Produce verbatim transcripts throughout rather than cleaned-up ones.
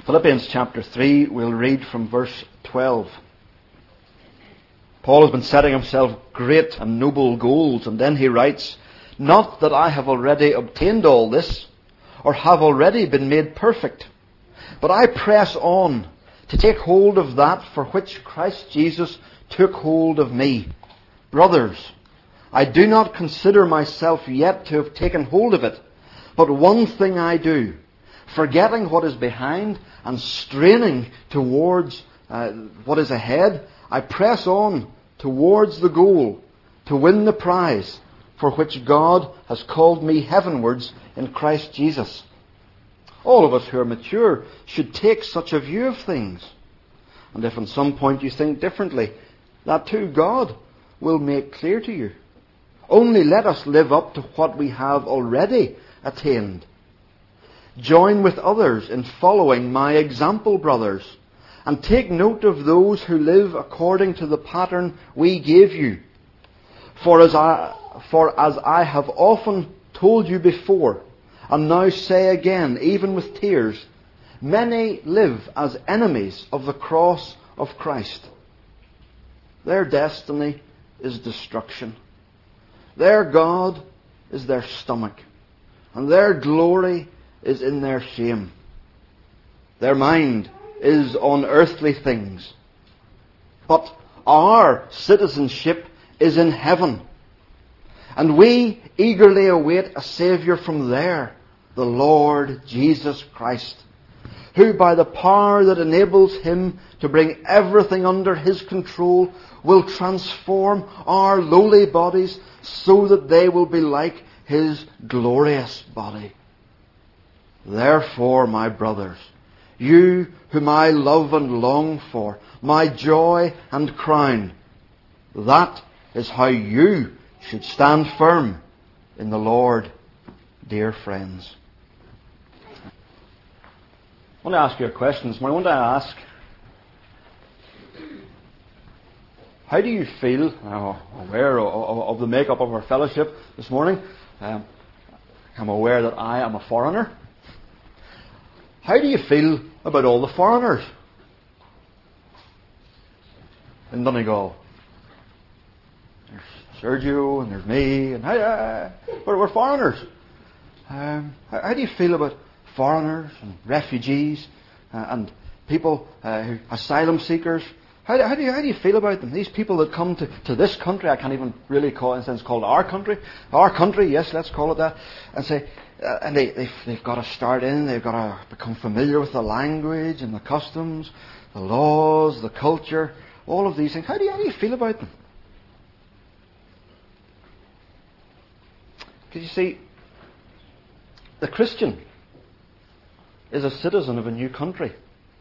Philippians chapter three, we'll read from verse twelve. Paul has been setting himself great and noble goals, and then he writes, "Not that I have already obtained all this, or have already been made perfect, but I press on to take hold of that for which Christ Jesus took hold of me. Brothers, I do not consider myself yet to have taken hold of it, but one thing I do, forgetting what is behind and straining towards uh, what is ahead, I press on towards the goal to win the prize for which God has called me heavenwards in Christ Jesus." All of us who are mature should take such a view of things. And if at some point you think differently, that too God will make clear to you. Only let us live up to what we have already attained. Join with others in following my example, brothers, and take note of those who live according to the pattern we gave you. For as I, for as I have often told you before, and now say again, even with tears, many live as enemies of the cross of Christ. Their destiny is destruction. Their God is their stomach, and their glory is in their shame. Their mind is on earthly things. But our citizenship is in heaven, and we eagerly await a Saviour from there, the Lord Jesus Christ, who by the power that enables Him to bring everything under His control will transform our lowly bodies so that they will be like His glorious body. Therefore, my brothers, you whom I love and long for, my joy and crown, that is how you should stand firm in the Lord, dear friends. I want to ask you a question this morning. I want to ask, how do you feel? I'm aware of the makeup of our fellowship this morning. Um, I'm aware that I am a foreigner. How do you feel about all the foreigners in Donegal? There's Sergio and there's me, and how, uh, we're, we're foreigners. Um, how, how do you feel about foreigners and refugees uh, and people, uh, who, asylum seekers? How do, how, do you, how do you feel about them? These people that come to, to this country, I can't even really call it, in a sense, called our country. Our country, yes, let's call it that. And say, uh, and they, they've, they've got to start in, they've got to become familiar with the language and the customs, the laws, the culture, all of these things. How do you, how do you feel about them? Because you see, the Christian is a citizen of a new country.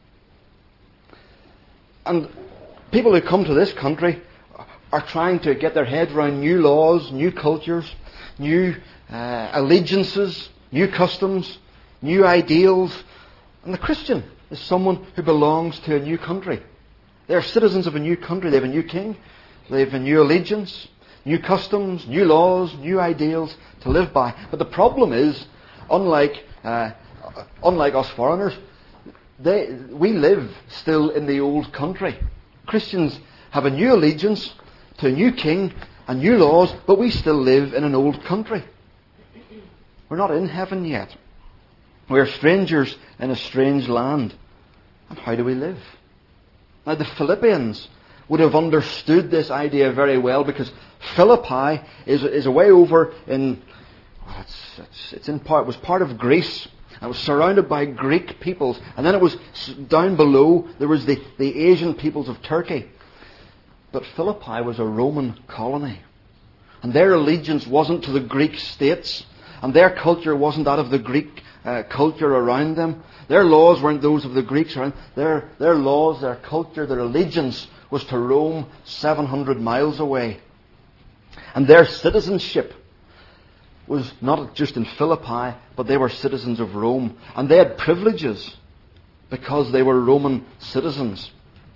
And people who come to this country are trying to get their head around new laws, new cultures, new uh, allegiances, new customs, new ideals. And the Christian is someone who belongs to a new country. They're citizens of a new country. They have a new king. They have a new allegiance, new customs, new laws, new ideals to live by. But the problem is, unlike uh, unlike us foreigners, They, we live still in the old country. Christians have a new allegiance to a new king and new laws, but we still live in an old country. We're not in heaven yet. We're strangers in a strange land. And how do we live? Now, the Philippians would have understood this idea very well, because Philippi is, is a way over in, well, it's, it's, it's in part, it was part of Greece. It was surrounded by Greek peoples. And then it was down below, there was the, the Asian peoples of Turkey. But Philippi was a Roman colony. And their allegiance wasn't to the Greek states. And their culture wasn't that of the Greek uh, culture around them. Their laws weren't those of the Greeks around. Their, their laws, their culture, their allegiance was to Rome seven hundred miles away. And their citizenship was not just in Philippi, but they were citizens of Rome. And they had privileges because they were Roman citizens.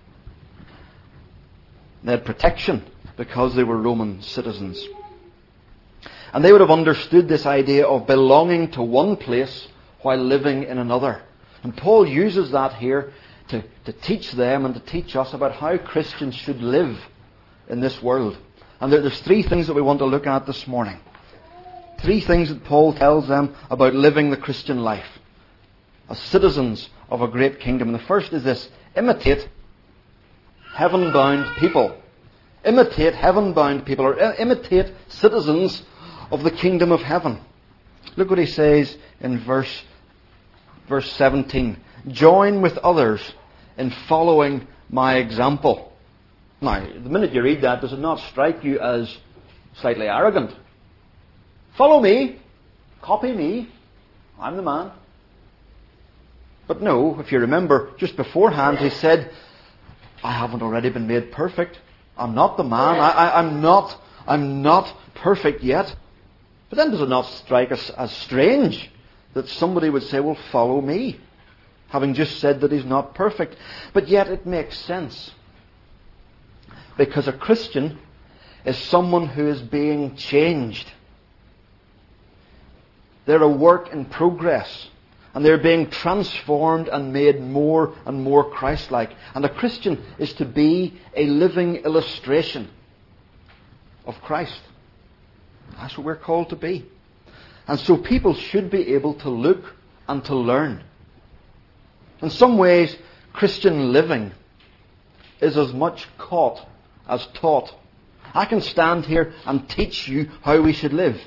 They had protection because they were Roman citizens. And they would have understood this idea of belonging to one place while living in another. And Paul uses that here to, to teach them and to teach us about how Christians should live in this world. And there, there's three things that we want to look at this morning. Three things that Paul tells them about living the Christian life as citizens of a great kingdom. And the first is this: imitate heaven-bound people. Imitate heaven-bound people, or imitate citizens of the kingdom of heaven. Look what he says in verse, verse seventeen. Join with others in following my example. Now, the minute you read that, does it not strike you as slightly arrogant? Follow me. Copy me. I'm the man. But no, if you remember, just beforehand he said, I haven't already been made perfect. I'm not the man. I, I, I'm not I'm not perfect yet. But then does it not strike us as strange that somebody would say, well, follow me, having just said that he's not perfect? But yet it makes sense. Because a Christian is someone who is being changed. They're a work in progress. And they're being transformed and made more and more Christ-like. And a Christian is to be a living illustration of Christ. That's what we're called to be. And so people should be able to look and to learn. In some ways, Christian living is as much caught as taught. I can stand here and teach you how we should live.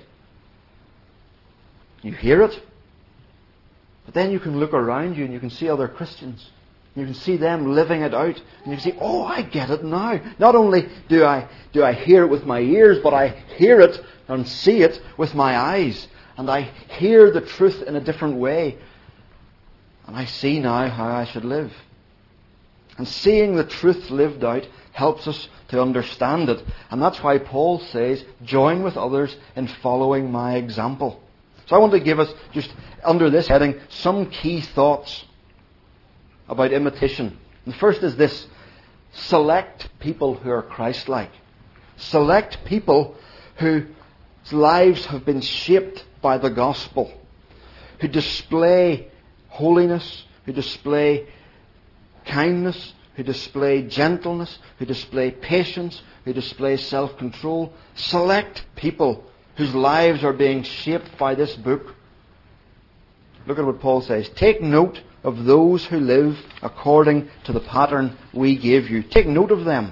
You hear it. But then you can look around you and you can see other Christians. You can see them living it out. And you can see, oh, I get it now. Not only do I, do I hear it with my ears, but I hear it and see it with my eyes. And I hear the truth in a different way. And I see now how I should live. And seeing the truth lived out helps us to understand it. And that's why Paul says, join with others in following my example. So I want to give us, just under this heading, some key thoughts about imitation. The first is this: select people who are Christ-like. Select people whose lives have been shaped by the gospel, who display holiness, who display kindness, who display gentleness, who display patience, who display self-control. Select people whose lives are being shaped by this book. Look at what Paul says. Take note of those who live according to the pattern we gave you. Take note of them.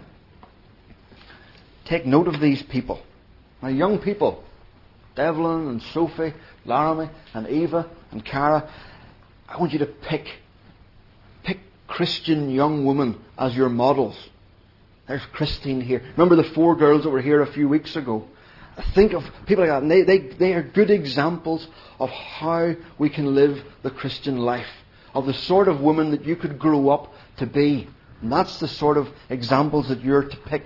Take note of these people. Now, young people, Devlin and Sophie, Laramie and Eva and Cara, I want you to pick, pick Christian young women as your models. There's Christine here. Remember the four girls that were here a few weeks ago? Think of people like that, and they, they, they are good examples of how we can live the Christian life, of the sort of woman that you could grow up to be. And that's the sort of examples that you're to pick.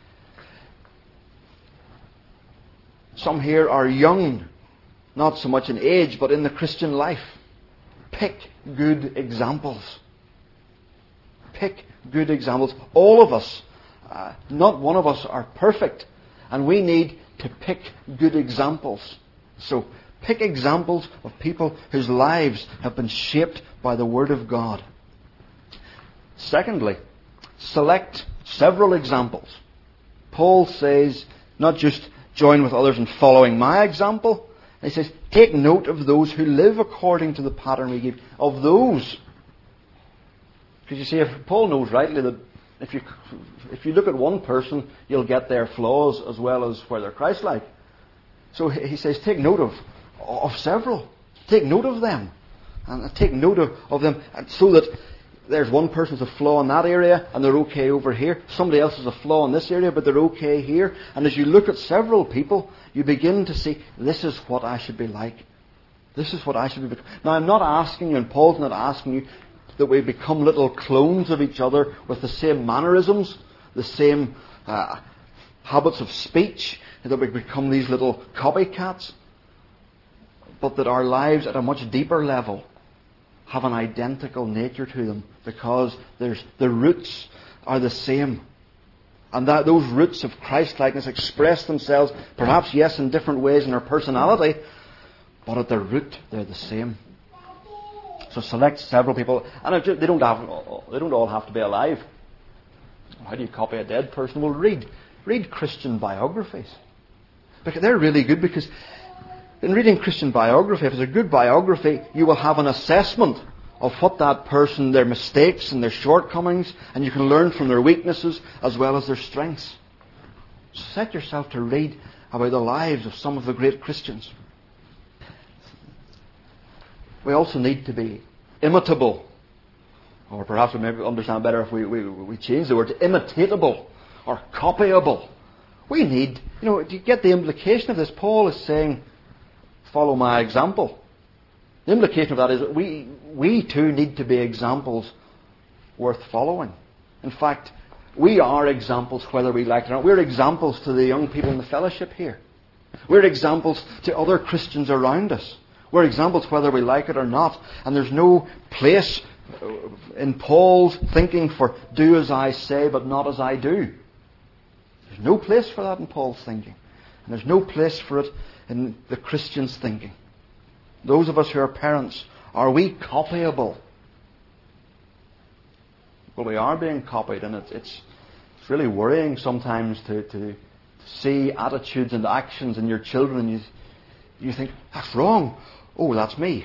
Some here are young, not so much in age, but in the Christian life. Pick good examples. Pick good examples. All of us, uh, not one of us, are perfect, and we need to pick good examples. So, pick examples of people whose lives have been shaped by the Word of God. Secondly, select several examples. Paul says, not just join with others in following my example. He says, take note of those who live according to the pattern we give. Of those. Because you see, if Paul knows rightly that If you if you look at one person, you'll get their flaws as well as where they're Christ-like. So he says, take note of, of several. Take note of them. And take note of, of them so that there's one person with a flaw in that area and they're okay over here. Somebody else has a flaw in this area but they're okay here. And as you look at several people, you begin to see, this is what I should be like. This is what I should be. Now, I'm not asking you, and Paul's not asking you, that we become little clones of each other with the same mannerisms, the same uh, habits of speech, that we become these little copycats, but that our lives at a much deeper level have an identical nature to them, because there's, the roots are the same. And that those roots of Christ-likeness express themselves, perhaps, yes, in different ways in our personality, but at their root, they're the same. So select several people, and they don't have, they don't all have to be alive. How do you copy a dead person? Well, read read Christian biographies, because they're really good. Because in reading Christian biography, if it's a good biography, you will have an assessment of what that person, their mistakes and their shortcomings, and you can learn from their weaknesses as well as their strengths. Set yourself to read about the lives of some of the great Christians. We also need to be imitable. Or perhaps we maybe understand better if we, we, we change the word to imitatable or copyable. We need, you know, do you get the implication of this? Paul is saying, follow my example. The implication of that is that we, we too need to be examples worth following. In fact, we are examples whether we like it or not. We're examples to the young people in the fellowship here. We're examples to other Christians around us. We're examples whether we like it or not. And there's no place in Paul's thinking for do as I say but not as I do. There's no place for that in Paul's thinking. And there's no place for it in the Christian's thinking. Those of us who are parents, are we copyable? Well, we are being copied, and it's, it's, it's really worrying sometimes to, to see attitudes and actions in your children, and you, you think, that's wrong. Oh, that's me.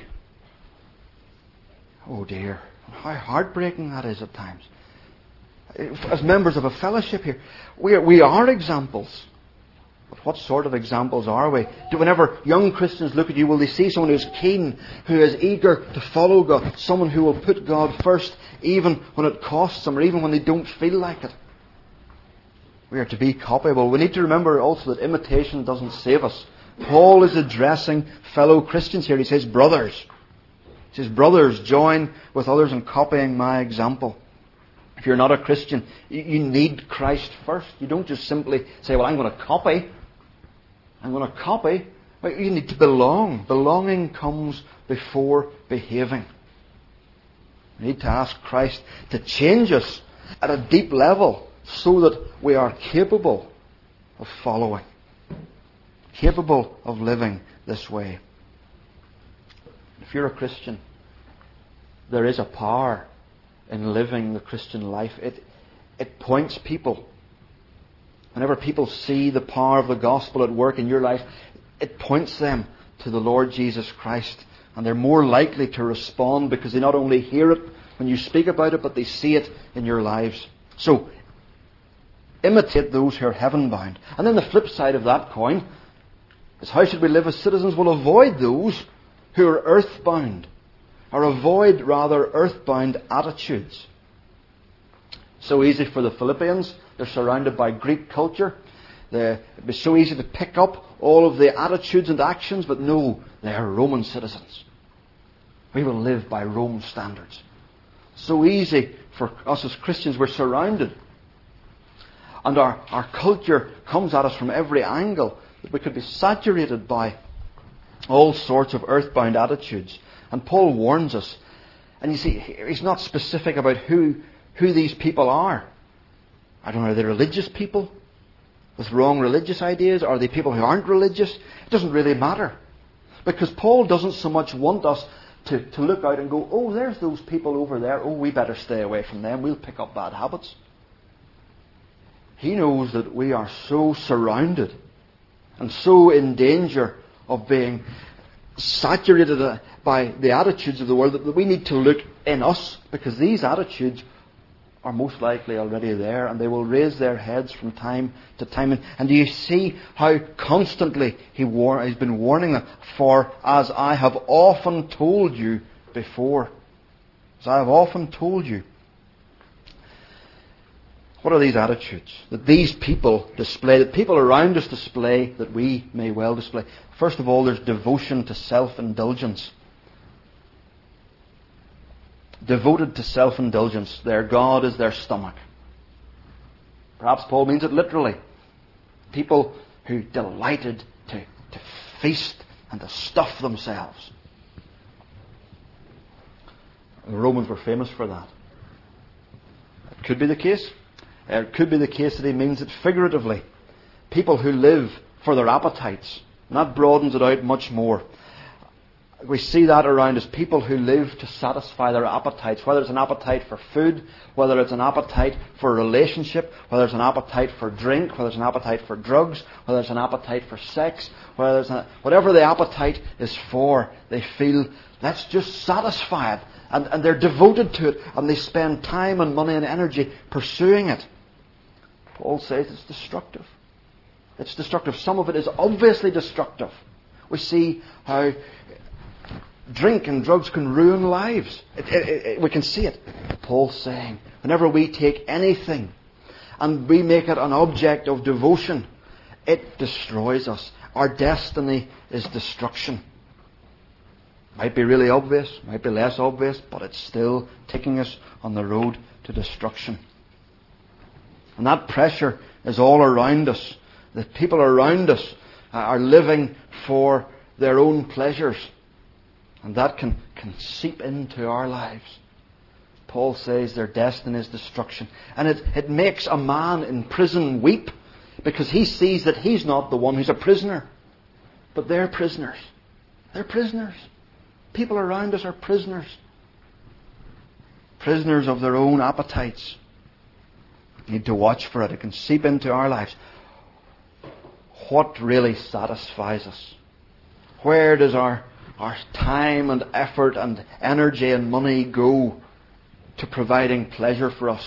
Oh dear. How heartbreaking that is at times. As members of a fellowship here, we are, we are examples. But what sort of examples are we? Do whenever young Christians look at you, will they see someone who's keen, who is eager to follow God, someone who will put God first, even when it costs them, or even when they don't feel like it? We are to be copyable. We need to remember also that imitation doesn't save us. Paul is addressing fellow Christians here. He says, brothers. He says, brothers, join with others in copying my example. If you're not a Christian, you need Christ first. You don't just simply say, well, I'm going to copy. I'm going to copy. Well, you need to belong. Belonging comes before behaving. We need to ask Christ to change us at a deep level so that we are capable of following. Capable of living this way. If you're a Christian, there is a power in living the Christian life. It, it points people. Whenever people see the power of the gospel at work in your life, it points them to the Lord Jesus Christ. And they're more likely to respond because they not only hear it when you speak about it, but they see it in your lives. So, imitate those who are heaven-bound. And then the flip side of that coin is, how should we live as citizens? We'll avoid those who are earthbound. Or avoid, rather, earthbound attitudes. So easy for the Philippians. They're surrounded by Greek culture. They, it'd be so easy to pick up all of the attitudes and actions, but no, they are Roman citizens. We will live by Rome standards. So easy for us as Christians. We're surrounded. And our, our culture comes at us from every angle, that we could be saturated by all sorts of earthbound attitudes. And Paul warns us. And you see, he's not specific about who, who these people are. I don't know, are they religious people with wrong religious ideas? Are they people who aren't religious? It doesn't really matter. Because Paul doesn't so much want us to, to look out and go, oh, there's those people over there. Oh, we better stay away from them. We'll pick up bad habits. He knows that we are so surrounded and so in danger of being saturated by the attitudes of the world that we need to look in us, because these attitudes are most likely already there, and they will raise their heads from time to time. And, and do you see how constantly he war, he's been warning them? For as I have often told you before. As I have often told you. What are these attitudes that these people display, that people around us display, that we may well display? First of all, there's devotion to self-indulgence. Devoted to self-indulgence. Their God is their stomach. Perhaps Paul means it literally. People who delighted to, to feast and to stuff themselves. The Romans were famous for that. It could be the case. It could be the case that he means it figuratively. People who live for their appetites. And that broadens it out much more. We see that around us. People who live to satisfy their appetites, whether it's an appetite for food, whether it's an appetite for a relationship, whether it's an appetite for drink, whether it's an appetite for drugs, whether it's an appetite for sex, whether it's a, whatever the appetite is for, they feel, let's just satisfy it. And, and they're devoted to it, and they spend time and money and energy pursuing it. Paul says it's destructive. It's destructive. Some of it is obviously destructive. We see how drink and drugs can ruin lives. It, it, it, we can see it. Paul's saying, whenever we take anything and we make it an object of devotion, it destroys us. Our destiny is destruction. Might be really obvious, might be less obvious, but it's still taking us on the road to destruction. And that pressure is all around us. The people around us are living for their own pleasures. And that can, can seep into our lives. Paul says their destiny is destruction. And it, it makes a man in prison weep, because he sees that he's not the one who's a prisoner, but they're prisoners. They're prisoners. People around us are prisoners. Prisoners of their own appetites. We need to watch for it. It can seep into our lives. What really satisfies us? Where does our, our time and effort and energy and money go to providing pleasure for us?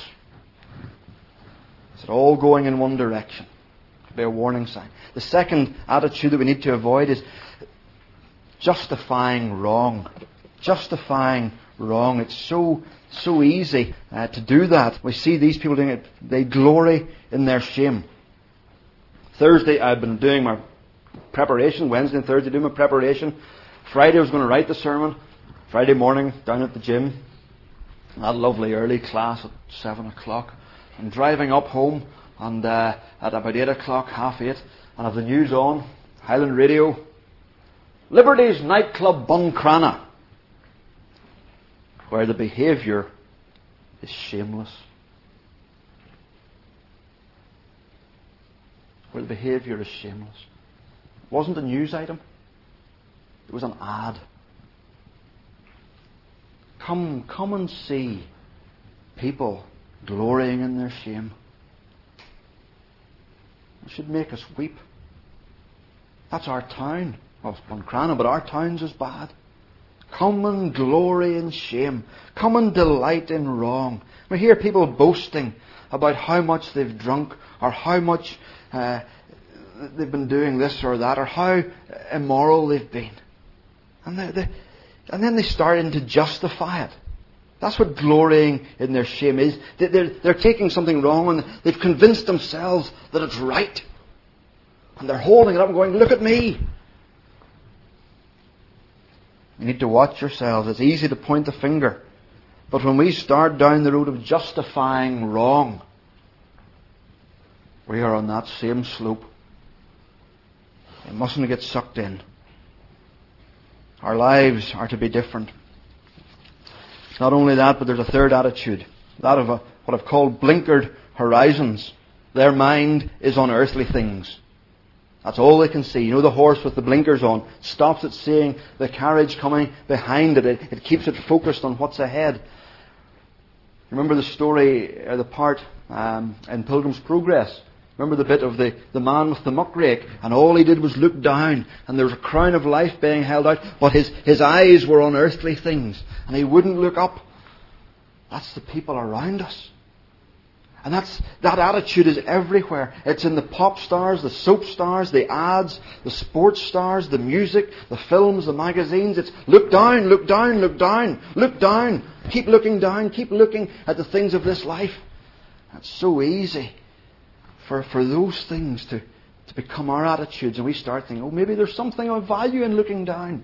Is it all going in one direction? It could be a warning sign. The second attitude that we need to avoid is justifying wrong. Justifying wrong. It's so so easy uh, to do that. We see these people doing it. They glory in their shame. Thursday I've been doing my preparation. Wednesday and Thursday doing my preparation. Friday I was going to write the sermon. Friday morning down at the gym. I had a lovely early class at seven o'clock. I'm driving up home and uh, at about eight o'clock, half eight, and I have the news on. Highland Radio. Liberty's nightclub Buncrana, where the behaviour is shameless. Where the behaviour is shameless. It wasn't a news item. It was an ad. Come, come and see people glorying in their shame. It should make us weep. That's our town. Well, it's Buncrana, but our town's as bad. Come and glory in shame. Come and delight in wrong. We hear people boasting about how much they've drunk, or how much uh, they've been doing this or that, or how immoral they've been. And, they, they, and then they start in to justify it. That's what glorying in their shame is. They, they're, they're taking something wrong and they've convinced themselves that it's right. And they're holding it up and going, look at me. You need to watch yourselves. It's easy to point the finger. But when we start down the road of justifying wrong, we are on that same slope. We mustn't get sucked in. Our lives are to be different. Not only that, but there's a third attitude. That of a, what I've called blinkered horizons. Their mind is on earthly things. That's all they can see. You know the horse with the blinkers on stops at seeing the carriage coming behind it. It, it keeps it focused on what's ahead. Remember the story, or the part um, in Pilgrim's Progress? Remember the bit of the, the man with the muckrake, and all he did was look down, and there was a crown of life being held out, but his, his eyes were on earthly things, and he wouldn't look up. That's the people around us. And that's, that attitude is everywhere. It's in the pop stars, the soap stars, the ads, the sports stars, the music, the films, the magazines. It's look down, look down, look down, look down. Keep looking down, keep looking at the things of this life. It's so easy for, for those things to, to become our attitudes. And we start thinking, oh, maybe there's something of value in looking down.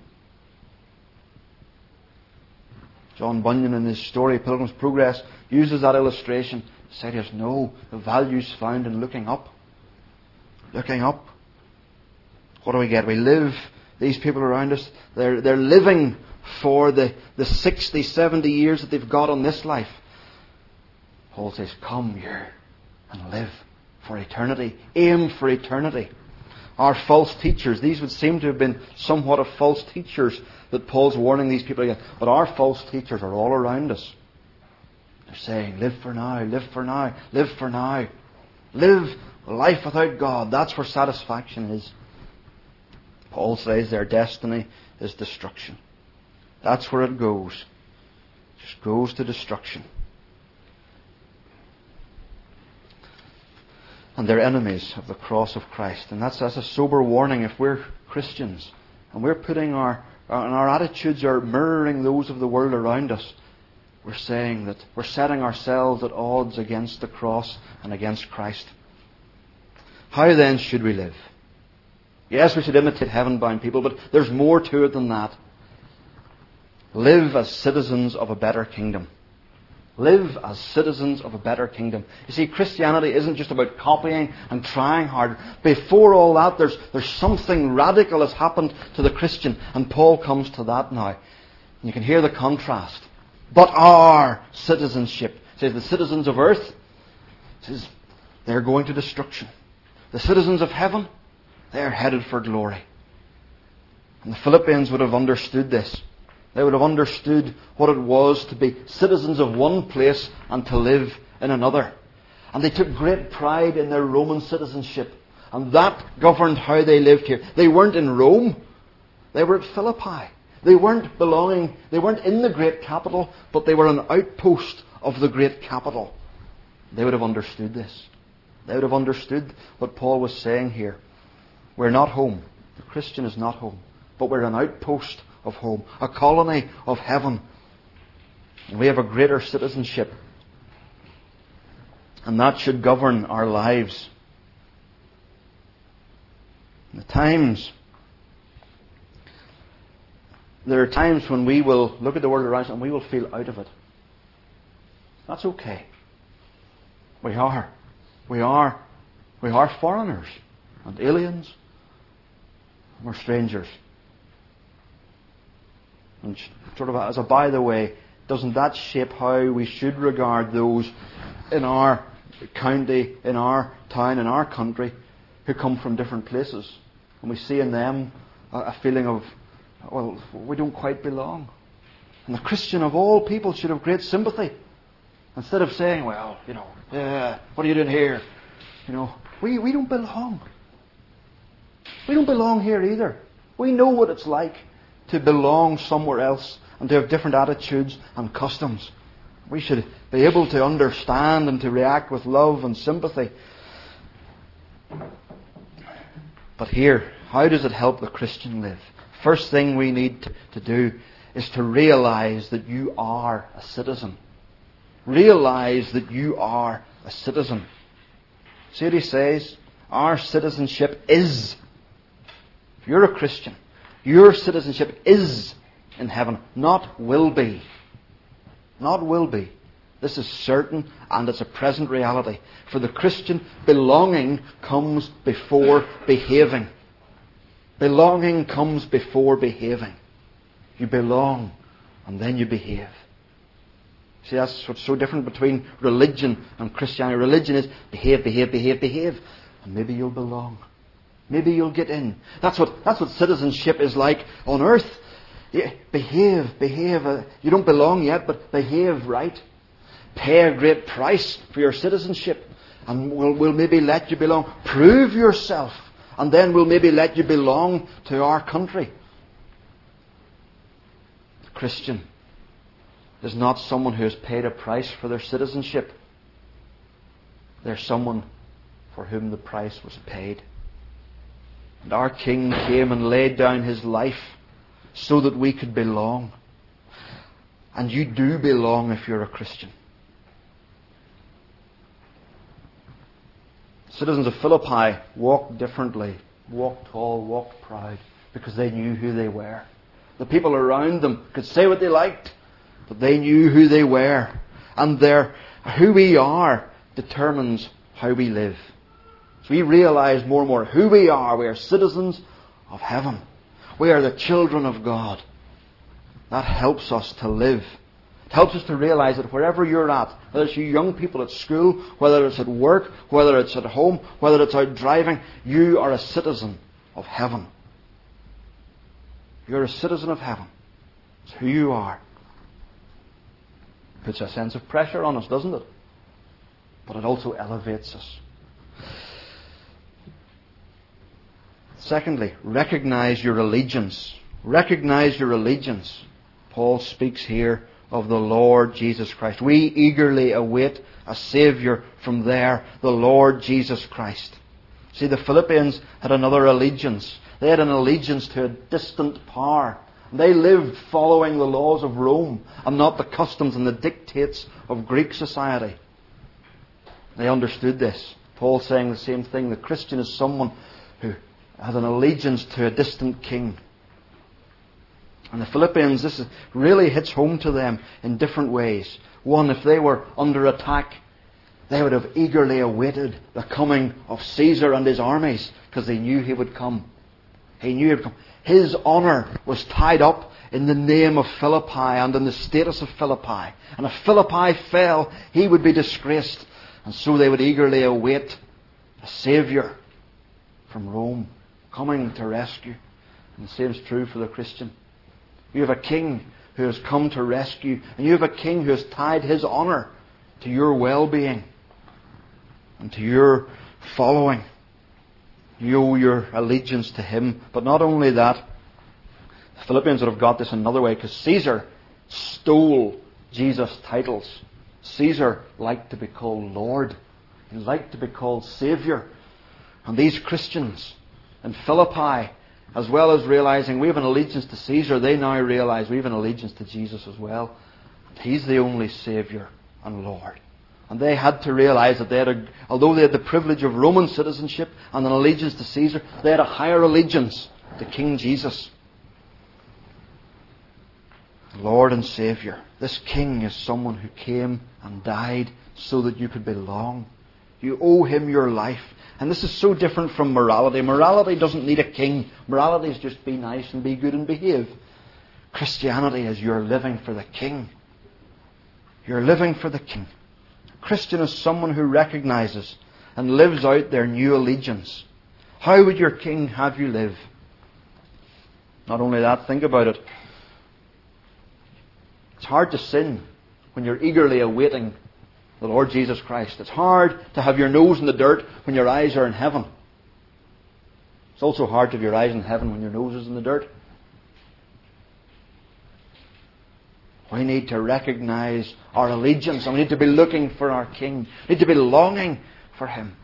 John Bunyan in his story, Pilgrim's Progress, uses that illustration. Say to us, no, the value's found in looking up. Looking up. What do we get? We live, these people around us, they're, they're living for the, the sixty, seventy years that they've got on this life. Paul says, come here and live for eternity. Aim for eternity. Our false teachers, these would seem to have been somewhat of false teachers that Paul's warning these people against. But our false teachers are all around us. They're saying, live for now, live for now, live for now. Live life without God. That's where satisfaction is. Paul says their destiny is destruction. That's where it goes. It just goes to destruction. And they're enemies of the cross of Christ. And that's, that's a sober warning if we're Christians. And we're putting our, and our attitudes are mirroring those of the world around us. We're saying that we're setting ourselves at odds against the cross and against Christ. How then should we live? Yes, we should imitate heaven-bound people, but there's more to it than that. Live as citizens of a better kingdom. Live as citizens of a better kingdom. You see, Christianity isn't just about copying and trying harder. Before all that, there's, there's something radical has happened to the Christian, and Paul comes to that now. And you can hear the contrast. But our citizenship, says the citizens of earth, says they're going to destruction. The citizens of heaven, they're headed for glory. And the Philippians would have understood this. They would have understood what it was to be citizens of one place and to live in another. And they took great pride in their Roman citizenship. And that governed how they lived here. They weren't in Rome. They were at Philippi. They weren't belonging, they weren't in the great capital, but they were an outpost of the great capital. They would have understood this. They would have understood what Paul was saying here. We're not home. The Christian is not home. But we're an outpost of home. A colony of heaven. And we have a greater citizenship. And that should govern our lives. And the times... There are times when we will look at the world around us and we will feel out of it. That's okay. We are. We are. We are foreigners and aliens. We're strangers. And sort of as a by the way, doesn't that shape how we should regard those in our county, in our town, in our country who come from different places? And we see in them a feeling of, well, we don't quite belong. And the Christian of all people should have great sympathy. Instead of saying, well, you know, yeah, what are you doing here? You know, we, we don't belong. We don't belong here either. We know what it's like to belong somewhere else and to have different attitudes and customs. We should be able to understand and to react with love and sympathy. But here, how does it help the Christian live? First thing we need to, to do is to realize that you are a citizen. Realize that you are a citizen. See what he says? Our citizenship is. If you're a Christian, your citizenship is in heaven, not will be. Not will be. This is certain and it's a present reality. For the Christian, belonging comes before behaving. Belonging comes before behaving. You belong and then you behave. See, that's what's so different between religion and Christianity. Religion is behave, behave, behave, behave. And maybe you'll belong. Maybe you'll get in. That's what, that's what citizenship is like on earth. Yeah, behave, behave. Uh, you don't belong yet, but behave right. Pay a great price for your citizenship. And we'll, we'll maybe let you belong. Prove yourself. And then we'll maybe let you belong to our country. The Christian is not someone who has paid a price for their citizenship. They're someone for whom the price was paid. And our King came and laid down His life so that we could belong. And you do belong if you're a Christian. Citizens of Philippi walked differently, walked tall, walked proud, because they knew who they were. The people around them could say what they liked, but they knew who they were. And their, who we are determines how we live. So we realize more and more who we are. We are citizens of heaven. We are the children of God. That helps us to live. It helps us to realize that wherever you're at, whether it's you young people at school, whether it's at work, whether it's at home, whether it's out driving, you are a citizen of heaven. You're a citizen of heaven. It's who you are. Puts a sense of pressure on us, doesn't it? But it also elevates us. Secondly, recognize your allegiance. Recognize your allegiance. Paul speaks here of the Lord Jesus Christ. We eagerly await a Saviour from there, the Lord Jesus Christ. See, the Philippians had another allegiance. They had an allegiance to a distant power. They lived following the laws of Rome and not the customs and the dictates of Greek society. They understood this. Paul's saying the same thing. The Christian is someone who has an allegiance to a distant king. And the Philippians, this really hits home to them in different ways. One, if they were under attack, they would have eagerly awaited the coming of Caesar and his armies, because they knew he would come. He knew he would come. His honour was tied up in the name of Philippi and in the status of Philippi. And if Philippi fell, he would be disgraced. And so they would eagerly await a Saviour from Rome coming to rescue. And the same is true for the Christian. You have a king who has come to rescue, and you have a king who has tied his honour to your well-being and to your following. You owe your allegiance to him. But not only that, the Philippians would have got this another way, because Caesar stole Jesus' titles. Caesar liked to be called Lord. He liked to be called Saviour. And these Christians in Philippi, as well as realizing we have an allegiance to Caesar, they now realize we have an allegiance to Jesus as well. He's the only Saviour and Lord. And they had to realize that they had a, although they had the privilege of Roman citizenship and an allegiance to Caesar, they had a higher allegiance to King Jesus, Lord and Saviour. This King is someone who came and died so that you could belong. You owe him your life. And this is so different from morality. Morality doesn't need a king. Morality is just be nice and be good and behave. Christianity is you're living for the King. You're living for the King. A Christian is someone who recognizes and lives out their new allegiance. How would your King have you live? Not only that, think about it. It's hard to sin when you're eagerly awaiting the Lord Jesus Christ. It's hard to have your nose in the dirt when your eyes are in heaven. It's also hard to have your eyes in heaven when your nose is in the dirt. We need to recognize our allegiance, and we need to be looking for our King. We need to be longing for him.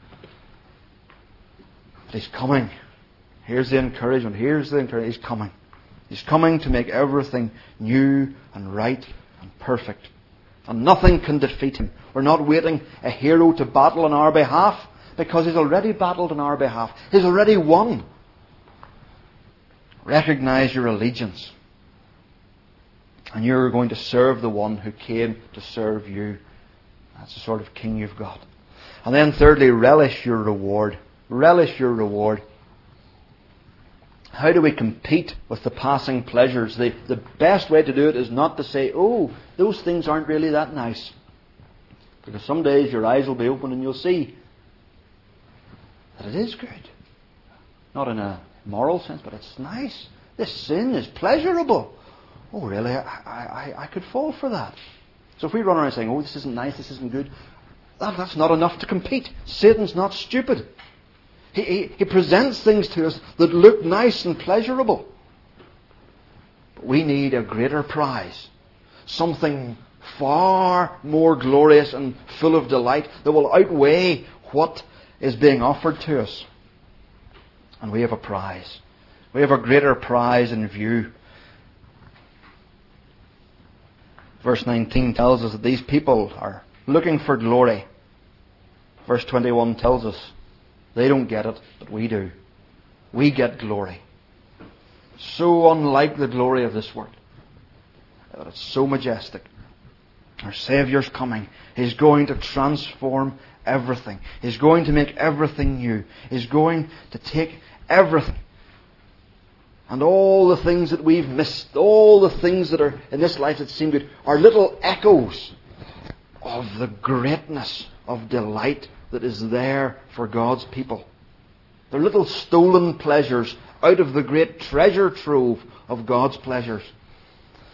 But he's coming. Here's the encouragement. Here's the encouragement. He's coming. He's coming to make everything new and right and perfect. And nothing can defeat him. We're not waiting a hero to battle on our behalf, because he's already battled on our behalf. He's already won. Recognize your allegiance. And you're going to serve the one who came to serve you. That's the sort of King you've got. And then thirdly, relish your reward. Relish your reward. How do we compete with the passing pleasures? The, the best way to do it is not to say, oh, those things aren't really that nice. Because some days your eyes will be open and you'll see that it is good. Not in a moral sense, but it's nice. This sin is pleasurable. Oh, really? I, I, I could fall for that. So if we run around saying, oh, this isn't nice, this isn't good, that, that's not enough to compete. Satan's not stupid. He, he, he presents things to us that look nice and pleasurable. But we need a greater prize. Something far more glorious and full of delight that will outweigh what is being offered to us. And we have a prize. We have a greater prize in view. Verse nineteen tells us that these people are looking for glory. Verse twenty-one tells us they don't get it, but we do. We get glory. So unlike the glory of this world. But it's so majestic. Our Saviour's coming. He's going to transform everything. He's going to make everything new. He's going to take everything. And all the things that we've missed, all the things that are in this life that seem good, are little echoes of the greatness of delight that is there for God's people. They're little stolen pleasures out of the great treasure trove of God's pleasures.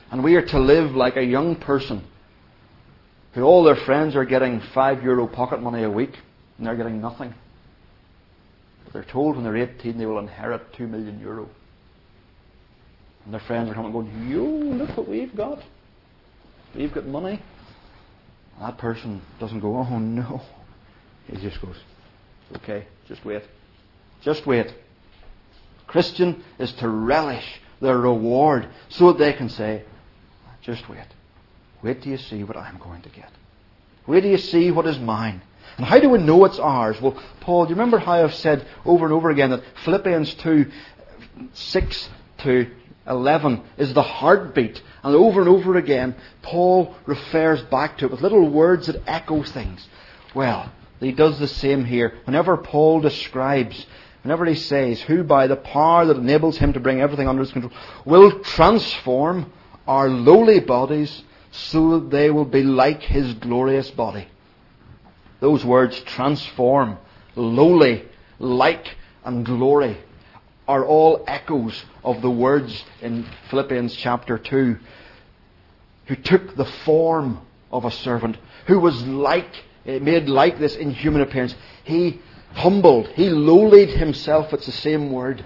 And we are to live like a young person who all their friends are getting five euro pocket money a week and they're getting nothing. But they're told when they're eighteen they will inherit two million euro. And their friends are coming and going, yo, look what we've got. We've got money. And that person doesn't go, oh no. He just goes, okay, just wait. Just wait. Christian is to relish their reward so that they can say, just wait. Wait till you see what I'm going to get. Wait till you see what is mine. And how do we know it's ours? Well, Paul, do you remember how I've said over and over again that Philippians two, six to eleven is the heartbeat? And over and over again, Paul refers back to it with little words that echo things. Well, he does the same here. Whenever Paul describes, whenever he says, who by the power that enables him to bring everything under his control will transform our lowly bodies so that they will be like his glorious body. Those words, transform, lowly, like, and glory, are all echoes of the words in Philippians chapter two. Who took the form of a servant, who was like, made like this in human appearance. He humbled, he lowlied himself. It's the same word.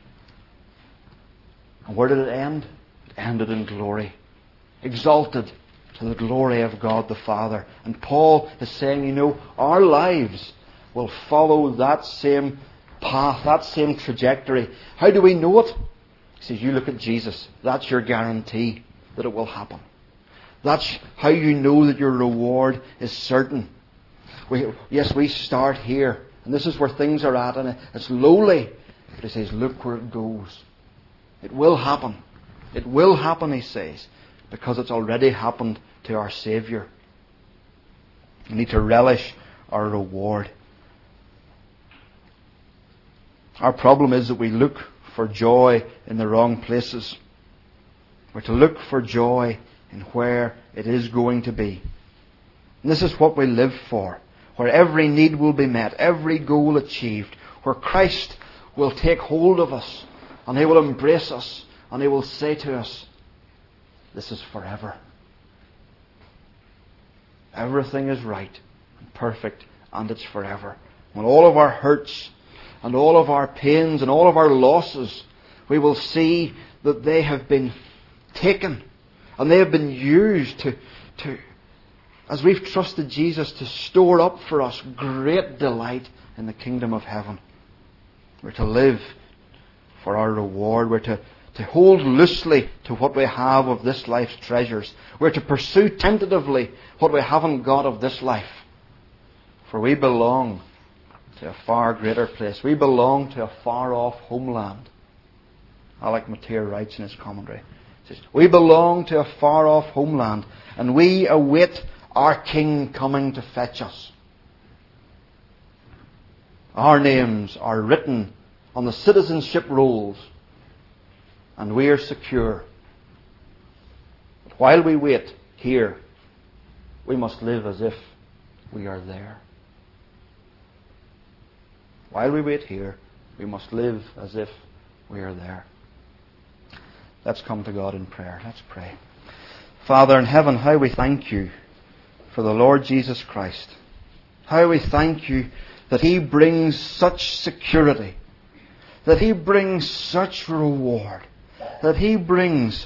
And where did it end? It ended in glory. Exalted to the glory of God the Father. And Paul is saying, you know, our lives will follow that same path, that same trajectory. How do we know it? He says, you look at Jesus. That's your guarantee that it will happen. That's how you know that your reward is certain. We, yes, we start here. And this is where things are at. And it's lowly. But he says, look where it goes. It will happen. It will happen, he says. Because it's already happened to our Saviour. We need to relish our reward. Our problem is that we look for joy in the wrong places. We're to look for joy in where it is going to be. And this is what we live for. Where every need will be met, every goal achieved. Where Christ will take hold of us and He will embrace us and He will say to us, this is forever. Everything is right and perfect and it's forever. When all of our hurts and all of our pains and all of our losses, we will see that they have been taken and they have been used to, to, as we've trusted Jesus, to store up for us great delight in the kingdom of heaven. We're to live for our reward. We're to, to hold loosely to what we have of this life's treasures. We're to pursue tentatively what we haven't got of this life. For we belong to a far greater place. We belong to a far off homeland. Alec Mateer writes in his commentary. He says, we belong to a far off homeland and we await our King coming to fetch us. Our names are written on the citizenship rolls and we are secure. But while we wait here, we must live as if we are there. While we wait here, we must live as if we are there. Let's come to God in prayer. Let's pray. Father in heaven, how we thank you for the Lord Jesus Christ. How we thank you that He brings such security, that He brings such reward, that He brings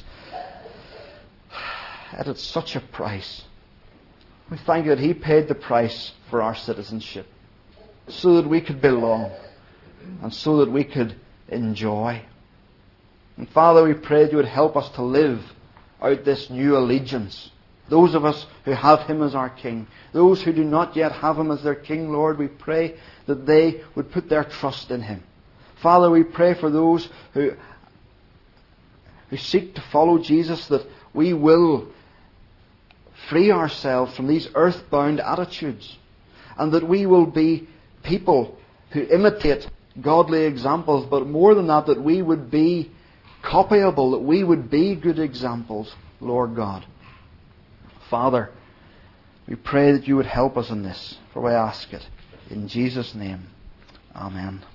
at it's such a price. We thank you that He paid the price for our citizenship, so that we could belong and so that we could enjoy. And Father, we pray that you would help us to live out this new allegiance. Those of us who have Him as our King, those who do not yet have Him as their King, Lord, we pray that they would put their trust in Him. Father, we pray for those who, who seek to follow Jesus, that we will free ourselves from these earthbound attitudes, and that we will be people who imitate godly examples, but more than that, that we would be copyable, that we would be good examples, Lord God. Father, we pray that you would help us in this, for we ask it in Jesus' name. Amen.